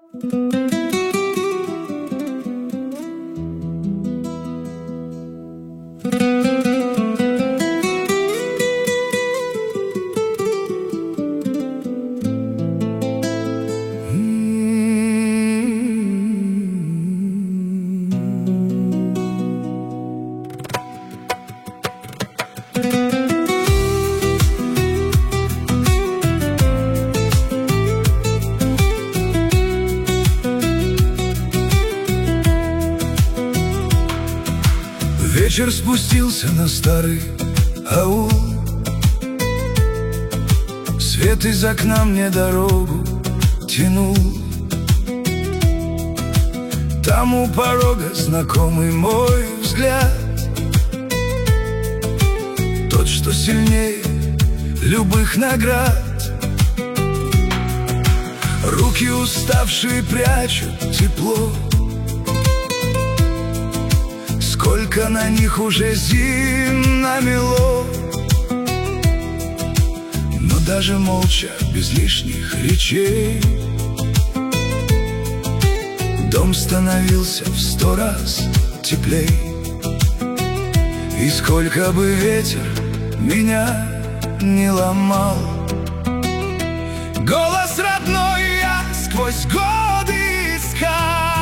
Вечер спустился на старый аул. Свет из окна мне дорогу тянул. Там у порога знакомый мой взгляд, тот, что сильнее любых наград. Руки уставшие прячут тепло, сколько на них уже зим намело. Но даже молча, без лишних речей, дом становился в 100 раз теплей. И сколько бы ветер меня не ломал, голос родной я сквозь годы искал.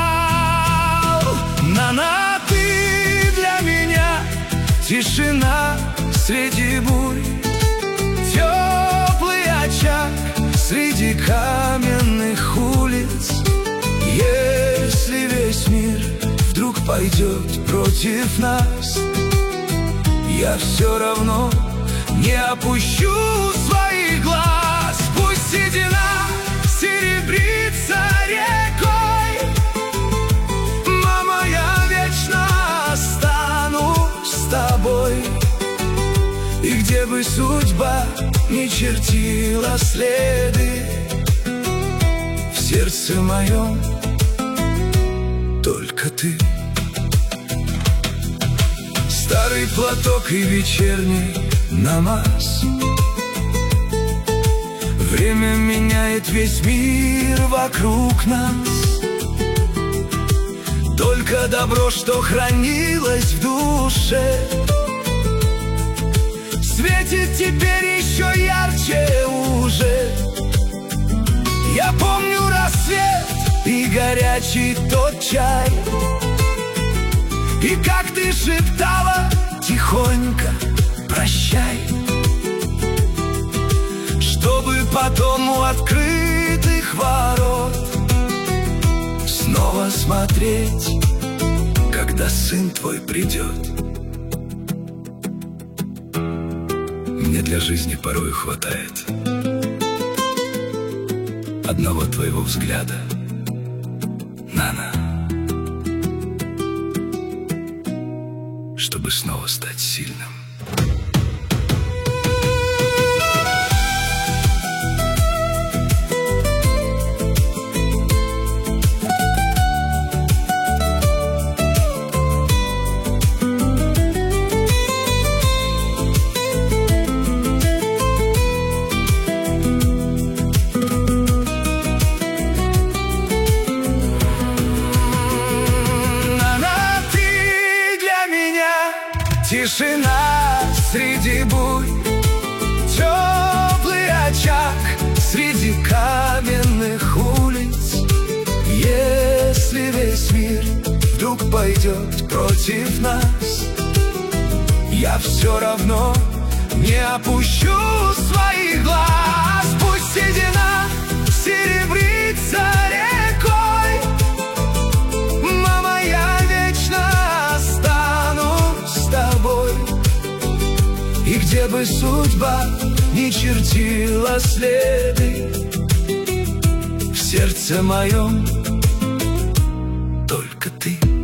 На ты для меня тишина среди бурь, теплый очаг среди каменных улиц. Если весь мир вдруг пойдет против нас, я все равно не опущу своих глаз. Пусть седина серебрится рекой, мама, я вечно останусь с тобой. И где бы судьба ни чертила следы, в сердце моем только ты. Старый платок и вечерний намаз. Время меняет весь мир вокруг нас. Только добро, что хранилось в душе, светит теперь еще ярче уже. Я помню рассвет и горячий тот чай, и как ты шептала тихонько прощай, чтобы потом у открытых ворот снова смотреть, когда сын твой придет. Мне для жизни порой хватает одного твоего взгляда, Нана, чтобы снова стать сильным. Тишина среди бурь, теплый очаг среди каменных улиц. Если весь мир вдруг пойдет против нас, я все равно не опущу своих глаз. Пусть седина серебрится рекой, мама, я вечно останусь с тобой. И где бы судьба ни чертила следы, в сердце моем только ты.